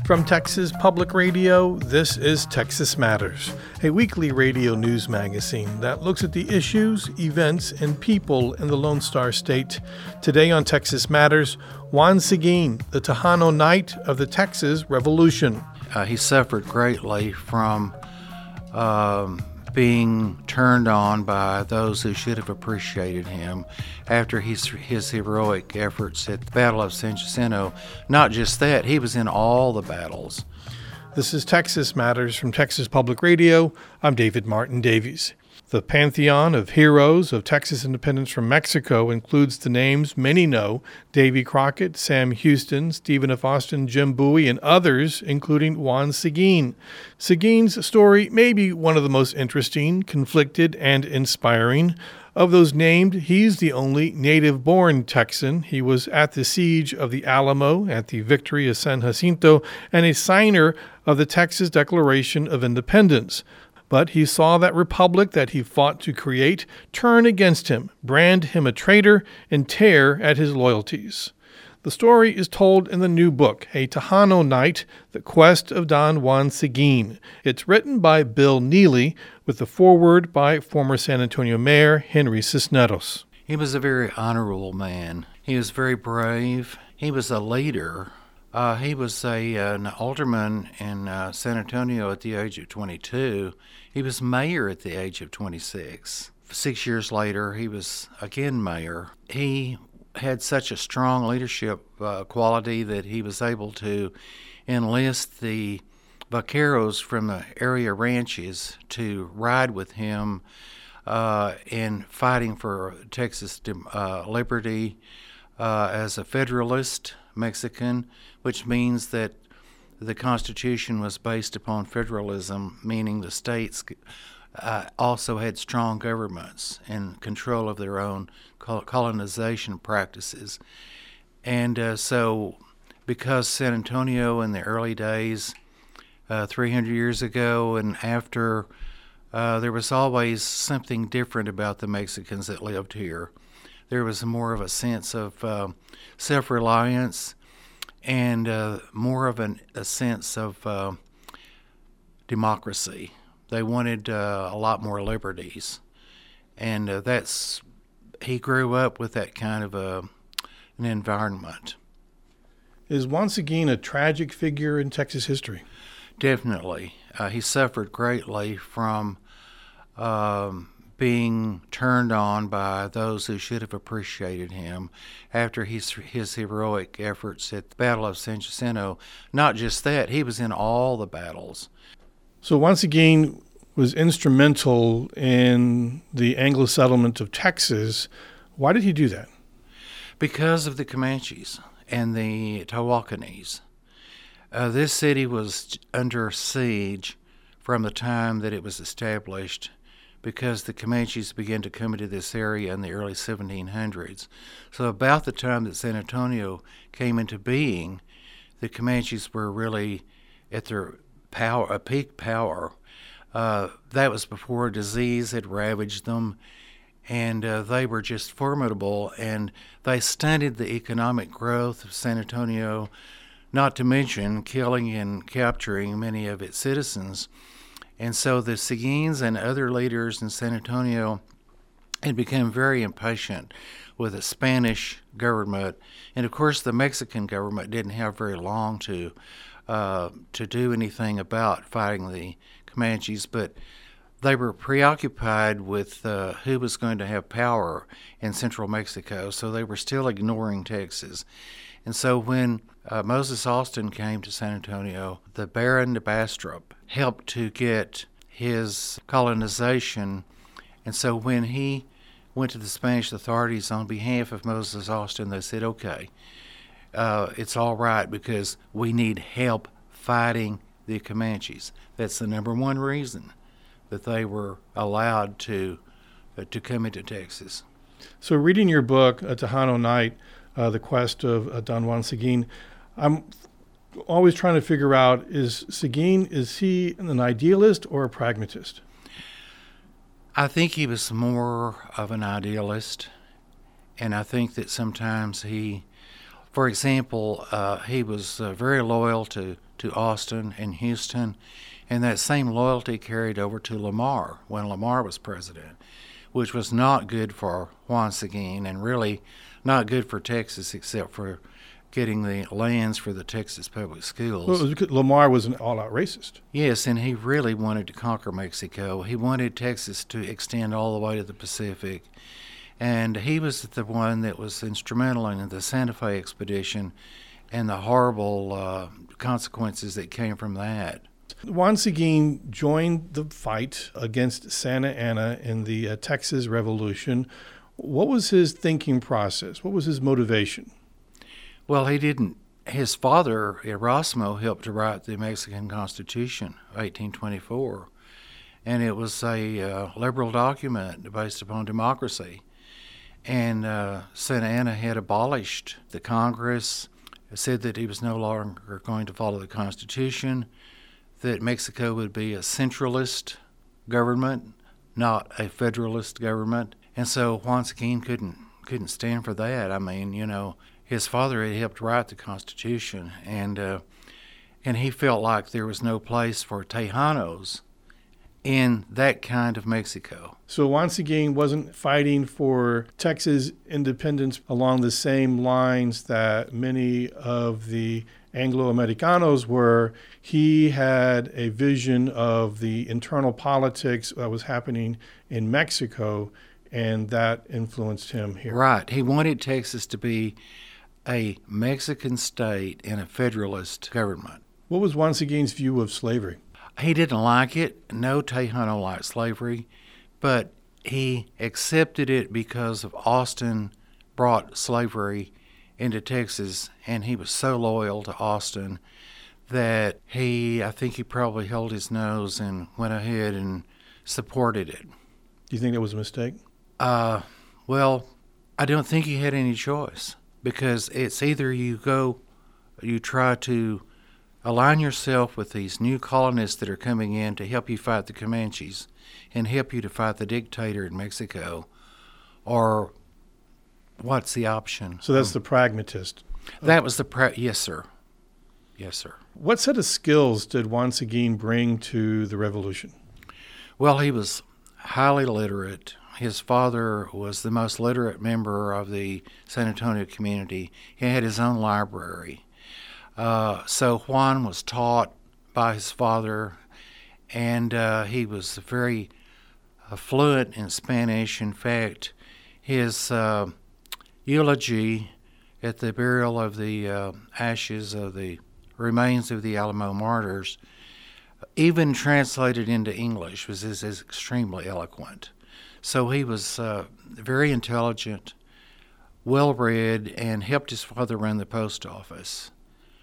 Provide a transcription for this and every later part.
From Texas Public Radio, this is Texas Matters, a weekly radio news magazine that looks at the issues, events, and people in the Lone Star State. Today on Texas Matters, Juan Seguin, the Tejano Knight of the Texas Revolution. He suffered greatly from being turned on by those who should have appreciated him after his heroic efforts at the Battle of San Jacinto. Not just that, he was in all the battles. This is Texas Matters from Texas Public Radio. I'm David Martin Davies. The pantheon of heroes of Texas independence from Mexico includes the names many know: Davy Crockett, Sam Houston, Stephen F. Austin, Jim Bowie, and others, including Juan Seguin. Seguin's story may be one of the most interesting, conflicted, and inspiring. Of those named, he's the only native-born Texan. He was at the siege of the Alamo, at the victory of San Jacinto, and a signer of the Texas Declaration of Independence. But he saw that republic that he fought to create turn against him, brand him a traitor, and tear at his loyalties. The story is told in the new book, A Tejano Knight, The Quest of Don Juan Seguin. It's written by Bill Neely, with the foreword by former San Antonio Mayor Henry Cisneros. He was a very honorable man. He was very brave. He was a leader. He was an alderman in San Antonio at the age of 22. He was mayor at the age of 26. 6 years later, he was again mayor. He had such a strong leadership quality that he was able to enlist the vaqueros from the area ranches to ride with him in fighting for Texas liberty as a Federalist Mexican, which means that the Constitution was based upon federalism, meaning the states also had strong governments and control of their own colonization practices. And so because San Antonio in the early days, 300 years ago and after, there was always something different about the Mexicans that lived here. There was more of a sense of self-reliance and more of a sense of democracy. They wanted a lot more liberties, and he grew up with that kind of an environment. Is Juan Seguin a tragic figure in Texas history? Definitely. He suffered greatly from being turned on by those who should have appreciated him after his heroic efforts at the Battle of San Jacinto. Not just that, he was in all the battles. So Juan Seguin was instrumental in the Anglo settlement of Texas. Why did he do that? Because of the Comanches and the Tawakanese. This city was under siege from the time that it was established, because the Comanches began to come into this area in the early 1700s. So about the time that San Antonio came into being, the Comanches were really at their peak power. That was before disease had ravaged them, and they were just formidable, and they stunted the economic growth of San Antonio, not to mention killing and capturing many of its citizens. And so the Seguins and other leaders in San Antonio had become very impatient with the Spanish government. And of course, the Mexican government didn't have very long to do anything about fighting the Comanches, but they were preoccupied with who was going to have power in central Mexico, so they were still ignoring Texas. And so when Moses Austin came to San Antonio, the Baron de Bastrop helped to get his colonization. And so when he went to the Spanish authorities on behalf of Moses Austin, they said, okay, it's all right because we need help fighting the Comanches. That's the number one reason that they were allowed to come into Texas. So reading your book, A Tejano Knight, The Quest of Don Juan Seguin, I'm always trying to figure out, is he an idealist or a pragmatist? I think he was more of an idealist, and I think that sometimes he, for example, he was very loyal to to Austin and Houston, and that same loyalty carried over to Lamar when Lamar was president, which was not good for Juan Seguin and really not good for Texas except for getting the lands for the Texas public schools. Well, it was because Lamar was an all-out racist. Yes, and he really wanted to conquer Mexico. He wanted Texas to extend all the way to the Pacific. And he was the one that was instrumental in the Santa Fe expedition and the horrible consequences that came from that. Juan Seguin joined the fight against Santa Anna in the Texas Revolution. What was his thinking process? What was his motivation? Well, he didn't. His father, Erasmo, helped to write the Mexican Constitution, 1824, and it was a liberal document based upon democracy. And Santa Anna had abolished the Congress, said that he was no longer going to follow the Constitution, that Mexico would be a centralist government, not a federalist government. And so Juan Seguin couldn't stand for that. I mean, his father had helped write the Constitution, and he felt like there was no place for Tejanos in that kind of Mexico. So Juan Seguin wasn't fighting for Texas independence along the same lines that many of the Anglo-Americanos were. He had a vision of the internal politics that was happening in Mexico, and that influenced him here. Right. He wanted Texas to be a Mexican state in a federalist government. What was Juan Seguin's view of slavery? He didn't like it. No Tejano liked slavery, but he accepted it because of Austin brought slavery into Texas, and he was so loyal to Austin that I think he probably held his nose and went ahead and supported it. Do you think that was a mistake? Well, I don't think he had any choice, because it's either you try to align yourself with these new colonists that are coming in to help you fight the Comanches and help you to fight the dictator in Mexico, or what's the option? So that's the pragmatist. That was yes, sir. Yes, sir. What set of skills did Juan Seguin bring to the revolution? Well, he was highly literate. His father was the most literate member of the San Antonio community. He had his own library. So Juan was taught by his father, and he was very fluent in Spanish. In fact, his eulogy at the burial of the ashes of the remains of the Alamo martyrs, even translated into English, was extremely eloquent. So he was very intelligent, well-read, and helped his father run the post office.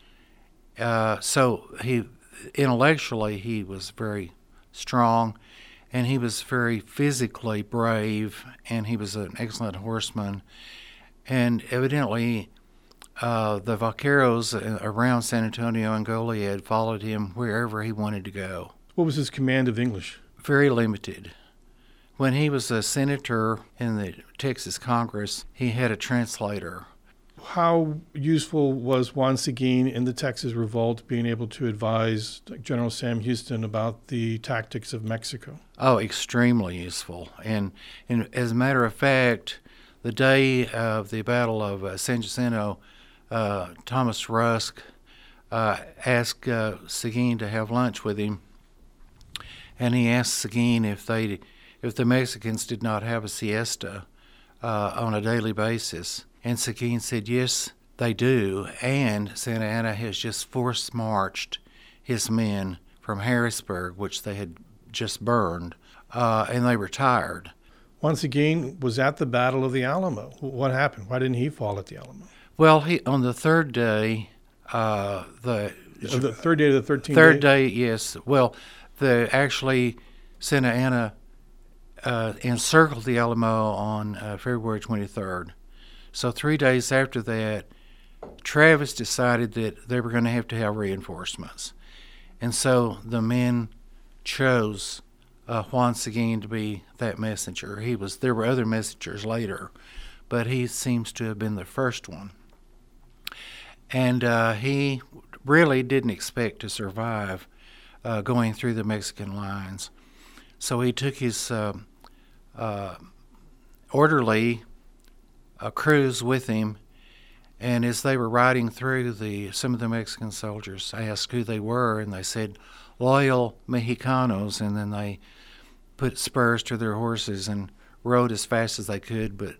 So intellectually, he was very strong, and he was very physically brave, and he was an excellent horseman. And evidently, the vaqueros around San Antonio and Goliad followed him wherever he wanted to go. What was his command of English? Very limited. When he was a senator in the Texas Congress, he had a translator. How useful was Juan Seguin in the Texas Revolt, being able to advise General Sam Houston about the tactics of Mexico? Oh, extremely useful. And as a matter of fact, the day of the Battle of San Jacinto, Thomas Rusk asked Seguin to have lunch with him, and he asked Seguin if the Mexicans did not have a siesta on a daily basis. And Seguin said, yes, they do, and Santa Anna has just force-marched his men from Harrisburg, which they had just burned, and they were tired. Juan Seguin was at the Battle of the Alamo. What happened? Why didn't he fall at the Alamo? Well, on the third day, the third day of the 13th third day, yes. Well, actually Santa Anna encircled the Alamo on February 23rd. So 3 days after that, Travis decided that they were going to have reinforcements. And so the men chose Juan Seguin to be that messenger. There were other messengers later, but he seems to have been the first one. And he really didn't expect to survive going through the Mexican lines. So he took his orderly crews with him, and as they were riding through, some of the Mexican soldiers asked who they were, and they said, "Loyal Mexicanos," and then they put spurs to their horses and rode as fast as they could, but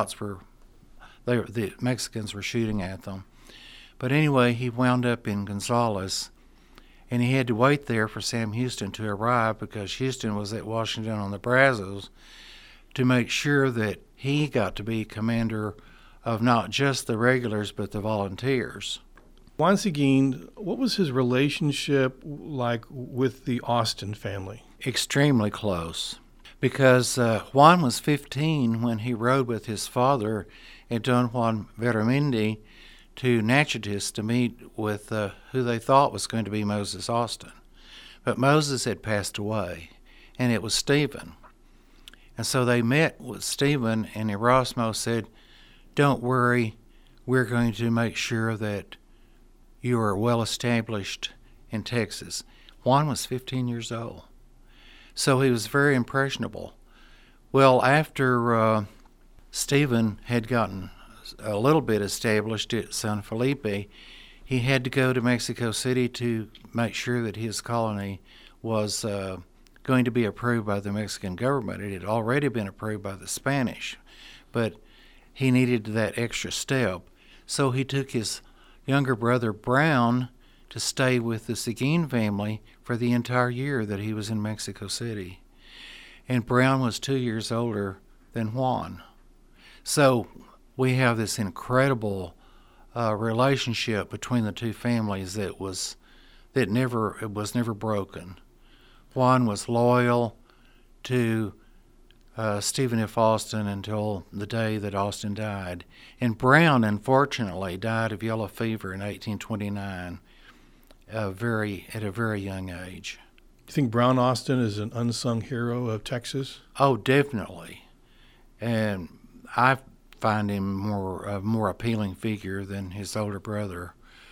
the Mexicans were shooting at them. But anyway, he wound up in Gonzales, and he had to wait there for Sam Houston to arrive because Houston was at Washington on the Brazos to make sure that he got to be commander of not just the regulars but the volunteers. Juan Seguin, what was his relationship like with the Austin family? Extremely close, because Juan was 15 when he rode with his father and Don Juan Veramendi to Natchitoches to meet with who they thought was going to be Moses Austin. But Moses had passed away, and it was Stephen. And so they met with Stephen, and Erasmo said, "Don't worry, we're going to make sure that you are well established in Texas." Juan was 15 years old, so he was very impressionable. Well, after Stephen had gotten a little bit established at San Felipe, he had to go to Mexico City to make sure that his colony was going to be approved by the Mexican government. It had already been approved by the Spanish, but he needed that extra step. So he took his younger brother Brown to stay with the Seguin family for the entire year that he was in Mexico City. And Brown was 2 years older than Juan. So we have this incredible relationship between the two families that was never broken. Juan was loyal to Stephen F. Austin until the day that Austin died. And Brown, unfortunately, died of yellow fever in 1829 at a very young age. Do you think Brown Austin is an unsung hero of Texas? Oh, definitely. And I find him a more appealing figure than his older brother.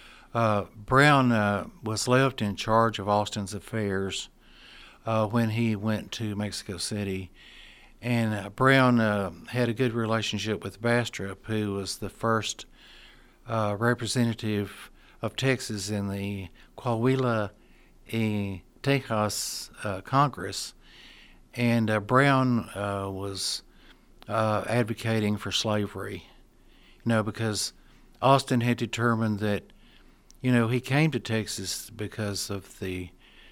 Brown was left in charge of Austin's affairs when he went to Mexico City. And Brown had a good relationship with Bastrop, who was the first representative of Texas in the Coahuila y Tejas Congress. And Brown was advocating for slavery, because Austin had determined that, he came to Texas because of the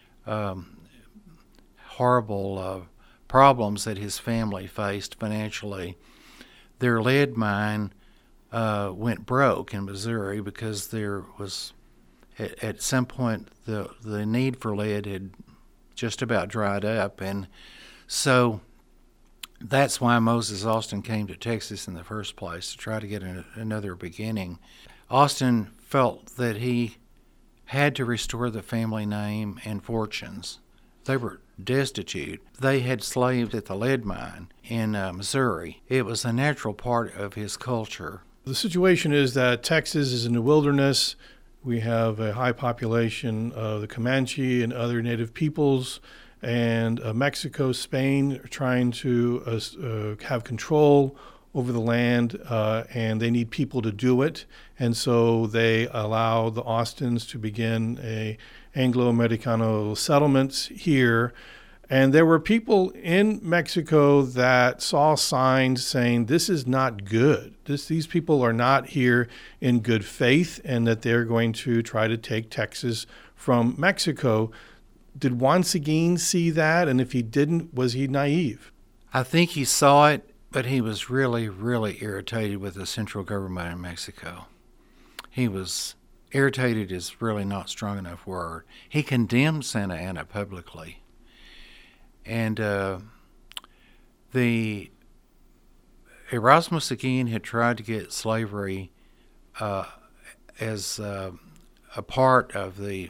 horrible problems that his family faced financially. Their lead mine went broke in Missouri because there was, at some point, the need for lead had just about dried up. And so that's why Moses Austin came to Texas in the first place, to try to get another beginning. Austin felt that he had to restore the family name and fortunes. They were destitute. They had slaves at the lead mine in Missouri. It was a natural part of his culture. The situation is that Texas is in the wilderness. We have a high population of the Comanche and other native peoples, and Mexico, Spain are trying to have control over the land, and they need people to do it. And so they allow the Austins to begin a Anglo-Americano settlements here. And there were people in Mexico that saw signs saying this is not good. These people are not here in good faith, and that they're going to try to take Texas from Mexico. Did Juan Seguin see that? And if he didn't, was he naive? I think he saw it, but he was really, really irritated with the central government in Mexico. He was irritated is really not strong enough word. He condemned Santa Anna publicly. And the Erasmo Seguin had tried to get slavery as a part of the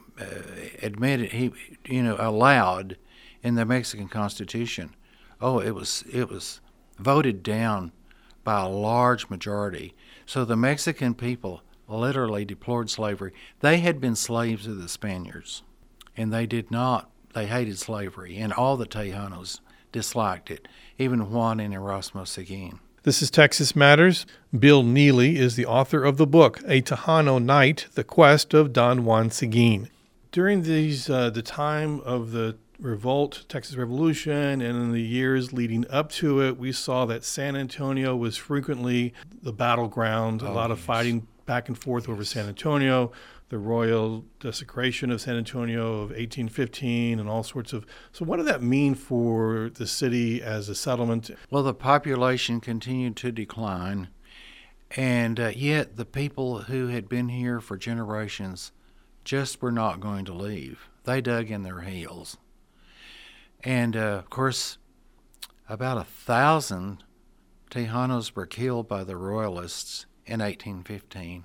allowed in the Mexican Constitution. Oh, it was voted down by a large majority. So the Mexican people literally deplored slavery. They had been slaves of the Spaniards, and they hated slavery, and all the Tejanos disliked it, even Juan and Erasmo Seguin. This is Texas Matters. Bill Neely is the author of the book, A Tejano Night, The Quest of Don Juan Seguin. During the time of the revolt, Texas Revolution, and in the years leading up to it, we saw that San Antonio was frequently the battleground, a lot of fighting back and forth over San Antonio, the royal desecration of San Antonio of 1815 and all sorts of... So what did that mean for the city as a settlement? Well, the population continued to decline, and yet the people who had been here for generations just were not going to leave. They dug in their heels. And, of course, about 1,000 Tejanos were killed by the Royalists in 1815.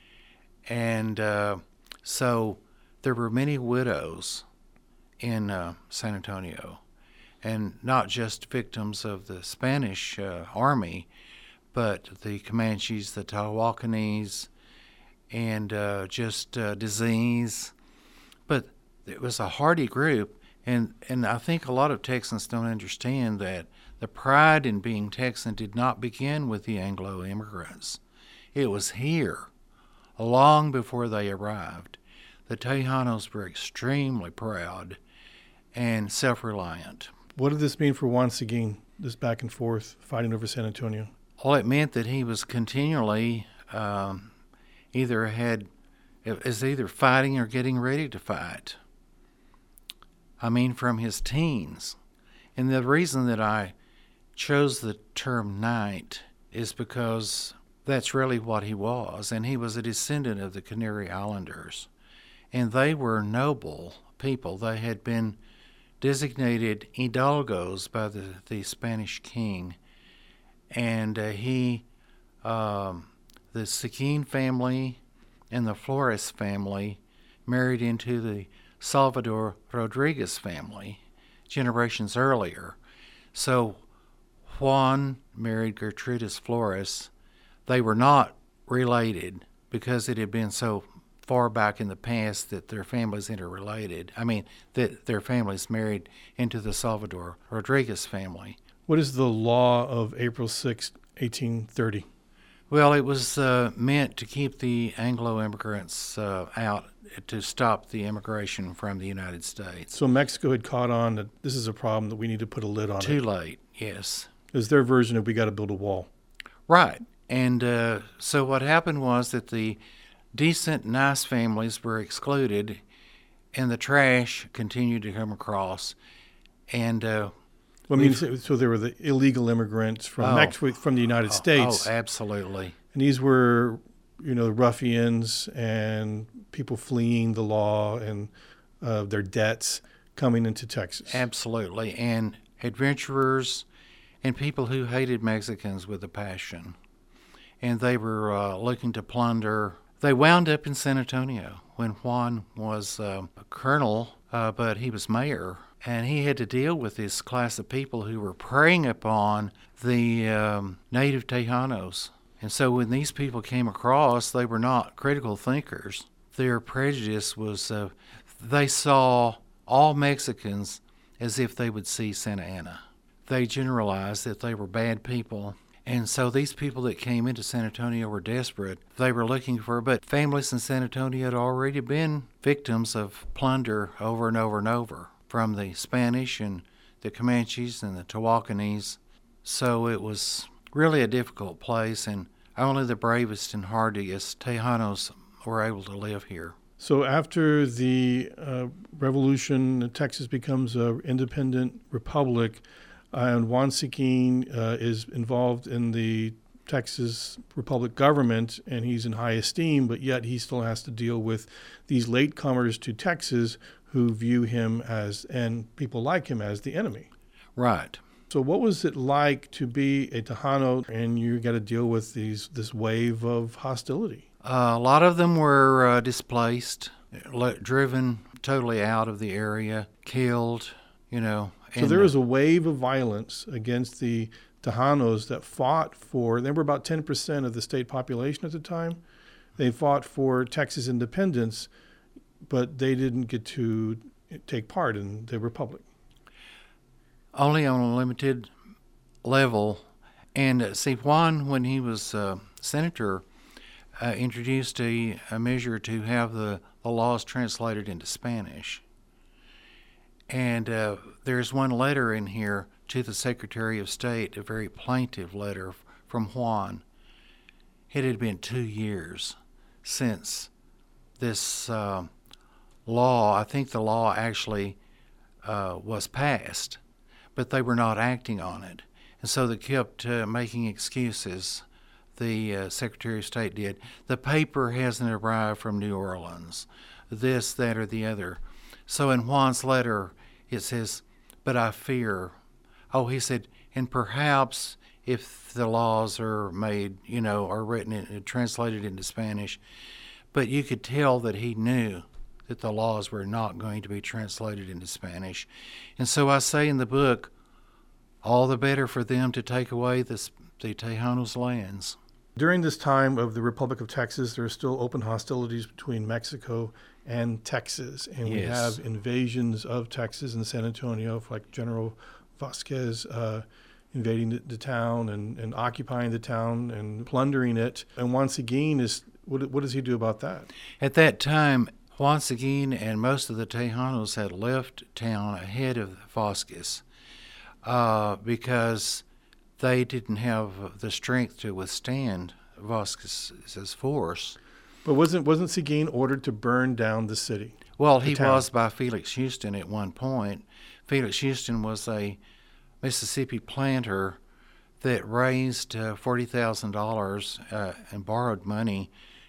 And so there were many widows in San Antonio, and not just victims of the Spanish army, but the Comanches, the Tawakanese, and just disease. But it was a hardy group, and I think a lot of Texans don't understand that the pride in being Texan did not begin with the Anglo immigrants. It was here, long before they arrived. The Tejanos were extremely proud and self-reliant. What did this mean for Juan Seguin, this back and forth fighting over San Antonio? Well, it meant that he was continually either fighting or getting ready to fight. I mean, from his teens. And the reason that I chose the term knight is because that's really what he was, and he was a descendant of the Canary Islanders. And they were noble people. They had been designated hidalgos by the Spanish king. And the Seguin family and the Flores family married into the Salvador Rodriguez family generations earlier. So Juan married Gertrudis Flores. They were not related because it had been so far back in the past that their families interrelated. I mean, that their families married into the Salvador Rodriguez family. What is the law of April 6, 1830? Well, it was meant to keep the Anglo immigrants out, to stop the immigration from the United States. So Mexico had caught on that this is a problem that we need to put a lid on. Too late, yes. It was their version of we got to build a wall. Right. And so what happened was that the decent, nice families were excluded, and the trash continued to come across. And so there were the illegal immigrants from Mexico, from the United States. Oh, absolutely. And these were, ruffians and people fleeing the law and their debts coming into Texas. Absolutely. And adventurers and people who hated Mexicans with a passion. And they were looking to plunder. They wound up in San Antonio when Juan was a colonel, but he was mayor. And he had to deal with this class of people who were preying upon the native Tejanos. And so when these people came across, they were not critical thinkers. Their prejudice was they saw all Mexicans as if they would see Santa Anna. They generalized that they were bad people. And so these people that came into San Antonio were desperate. They were looking but families in San Antonio had already been victims of plunder over and over and over from the Spanish and the Comanches and the Tawakanese. So it was really a difficult place, and only the bravest and hardiest Tejanos were able to live here. So after the revolution, Texas becomes an independent republic, and Juan Seguin is involved in the Texas Republic government, and he's in high esteem, but yet he still has to deal with these latecomers to Texas who view him as, and people like him as, the enemy. Right. So what was it like to be a Tejano and you got to deal with this wave of hostility? A lot of them were displaced, driven totally out of the area, killed, So there was a wave of violence against the Tejanos that fought for, they were about 10% of the state population at the time, They fought for Texas independence, but they didn't get to take part in the Republic. Only on a limited level. And see, Juan, when he was senator, introduced a measure to have the laws translated into Spanish. And there's one letter in here to the Secretary of State, a very plaintive letter from Juan. It had been 2 years since this law, I think the law actually was passed, but they were not acting on it. And so they kept making excuses. The Secretary of State did. The paper hasn't arrived from New Orleans, this, that, or the other. So in Juan's letter, it says, but I fear. Oh, he said, and perhaps if the laws are made, are written, translated into Spanish, but you could tell that he knew that the laws were not going to be translated into Spanish. And so I say in the book, all the better for them to take away the Tejanos' lands. During this time of the Republic of Texas, there are still open hostilities between Mexico and Texas. And we have invasions of Texas and San Antonio, like General Vasquez invading the town and occupying the town and plundering it. And Juan Seguin what does he do about that? At that time, Juan Seguin and most of the Tejanos had left town ahead of Vasquez because they didn't have the strength to withstand Vasquez's force. But wasn't Seguin ordered to burn down the city? Well, he was by Felix Houston at one point. Felix Houston was a Mississippi planter that raised $40,000 and borrowed money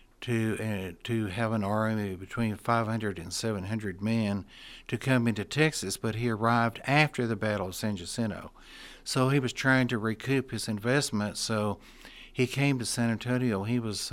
to have an army between 500 and 700 men to come into Texas, but he arrived after the Battle of San Jacinto. So he was trying to recoup his investment, so he came to San Antonio. He was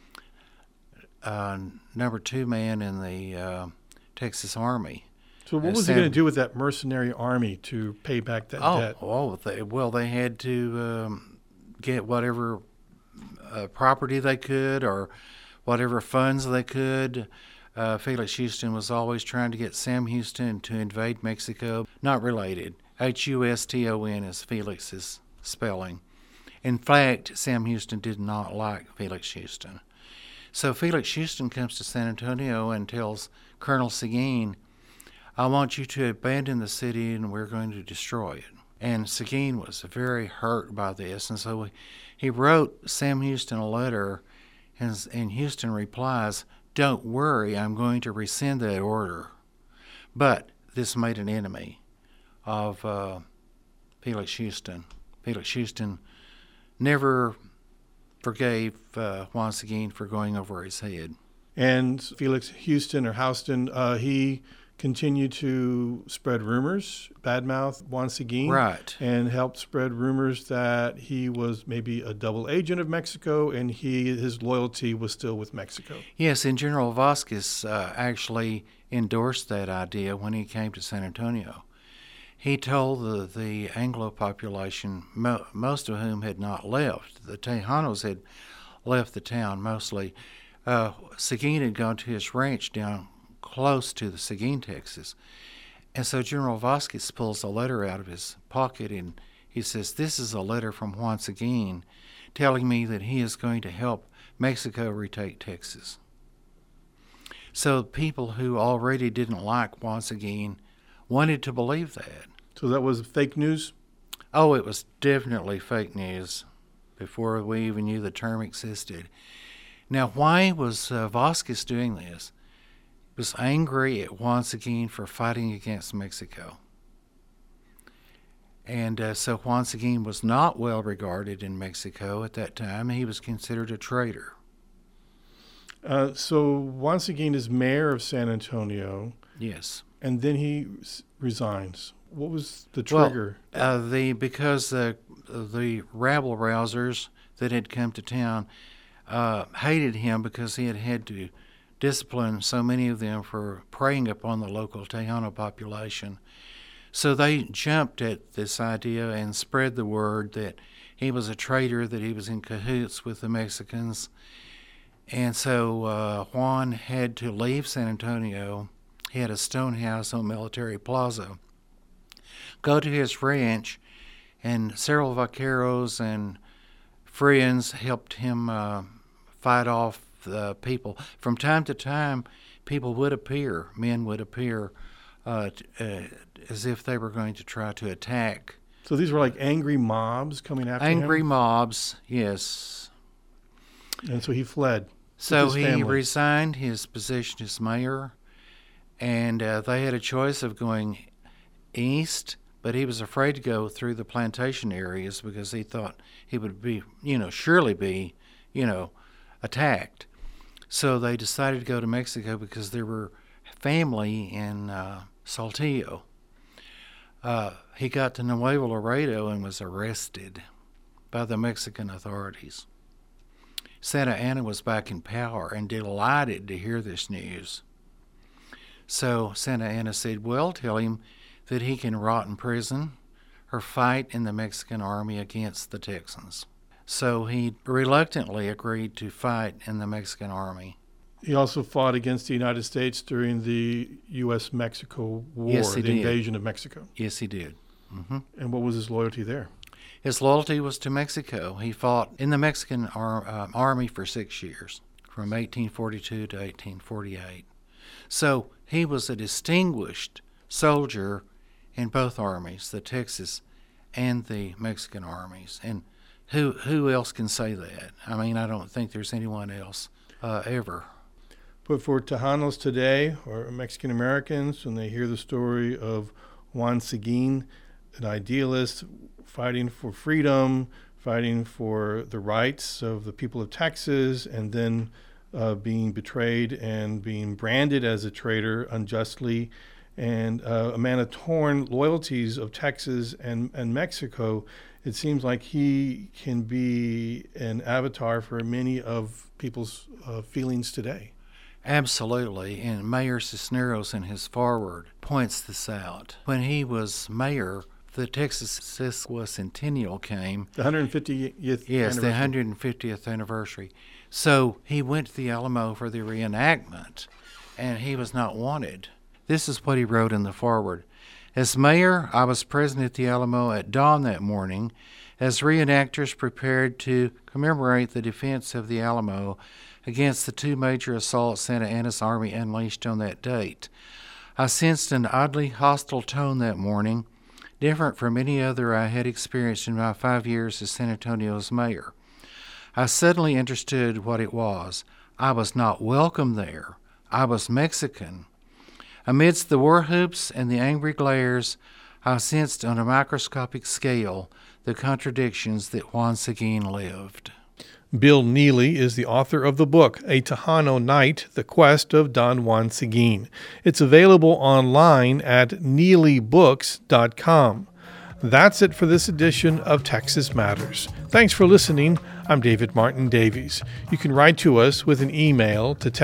number 2 man in the Texas Army. So what was he going to do with that mercenary army to pay back that debt? They had to get whatever property they could or whatever funds they could. Felix Houston was always trying to get Sam Houston to invade Mexico. Not related. Huston is Felix's spelling. In fact, Sam Houston did not like Felix Houston. So Felix Houston comes to San Antonio and tells Colonel Seguin, I want you to abandon the city and we're going to destroy it. And Seguin was very hurt by this, and so he wrote Sam Houston a letter, and Houston replies, don't worry, I'm going to rescind that order. But this made an enemy of Felix Houston. Felix Houston never forgave Juan Seguin for going over his head. And Felix Houston, he continued to spread rumors, badmouth Juan Seguin. Right. And helped spread rumors that he was maybe a double agent of Mexico and his loyalty was still with Mexico. Yes, and General Vasquez actually endorsed that idea when he came to San Antonio. He told the Anglo population, most of whom had not left, the Tejanos had left the town mostly. Seguin had gone to his ranch down close to the Seguin, Texas. And so General Vasquez pulls a letter out of his pocket and he says, this is a letter from Juan Seguin telling me that he is going to help Mexico retake Texas. So people who already didn't like Juan Seguin wanted to believe that. So that was fake news? Oh, it was definitely fake news before we even knew the term existed. Now, why was Vasquez doing this? He was angry at Juan Seguin for fighting against Mexico. And so Juan Seguin was not well regarded in Mexico at that time. He was considered a traitor. So Juan Seguin is mayor of San Antonio. Yes. And then he resigns. What was the trigger? Well, because the rabble rousers that had come to town hated him because he had had to discipline so many of them for preying upon the local Tejano population. So they jumped at this idea and spread the word that he was a traitor, that he was in cahoots with the Mexicans. And so Juan had to leave San Antonio. He had a stone house on Military Plaza. Go to his ranch, and several vaqueros and friends helped him fight off the people. From time to time, people would appear, men would appear, as if they were going to try to attack. So these were like angry mobs coming after him? Angry mobs, yes. And so he fled. So he resigned his position as mayor, and they had a choice of going east, but he was afraid to go through the plantation areas because he thought he would be, surely be, attacked. So they decided to go to Mexico because there were family in Saltillo. He got to Nuevo Laredo and was arrested by the Mexican authorities. Santa Anna was back in power and delighted to hear this news. So Santa Anna said, well, tell him that he can rot in prison or fight in the Mexican army against the Texans. So he reluctantly agreed to fight in the Mexican army. He also fought against the United States during the U.S.-Mexico War, yes, the invasion of Mexico. Yes, he did. Mm-hmm. And what was his loyalty there? His loyalty was to Mexico. He fought in the Mexican army for 6 years, from 1842 to 1848. So he was a distinguished soldier in both armies, the Texas and the Mexican armies. And who else can say that? I mean, I don't think there's anyone else ever. But for Tejanos today, or Mexican Americans, when they hear the story of Juan Seguin, an idealist fighting for freedom, fighting for the rights of the people of Texas, and then being betrayed and being branded as a traitor unjustly, and a man of torn loyalties of Texas and Mexico, it seems like he can be an avatar for many of people's feelings today. Absolutely, and Mayor Cisneros in his foreword points this out. When he was mayor, the Texas Sesquicentennial came. The 150th Yes, anniversary. the 150th anniversary. So he went to the Alamo for the reenactment, and he was not wanted. This is what he wrote in the foreword. As mayor, I was present at the Alamo at dawn that morning as reenactors prepared to commemorate the defense of the Alamo against the two major assaults Santa Anna's army unleashed on that date. I sensed an oddly hostile tone that morning, different from any other I had experienced in my 5 years as San Antonio's mayor. I suddenly understood what it was. I was not welcome there. I was Mexican. Amidst the war whoops and the angry glares, I sensed on a microscopic scale the contradictions that Juan Seguin lived. Bill Neely is the author of the book, A Tejano Night, The Quest of Don Juan Seguin. It's available online at neelybooks.com. That's it for this edition of Texas Matters. Thanks for listening. I'm David Martin Davies. You can write to us with an email to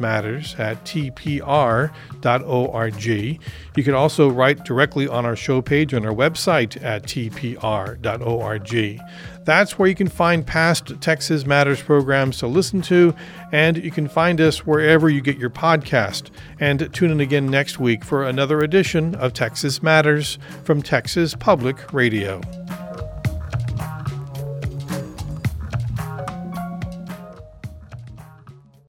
texasmatters@tpr.org. You can also write directly on our show page on our website at tpr.org. That's where you can find past Texas Matters programs to listen to, and you can find us wherever you get your podcast. And tune in again next week for another edition of Texas Matters from Texas Public Radio.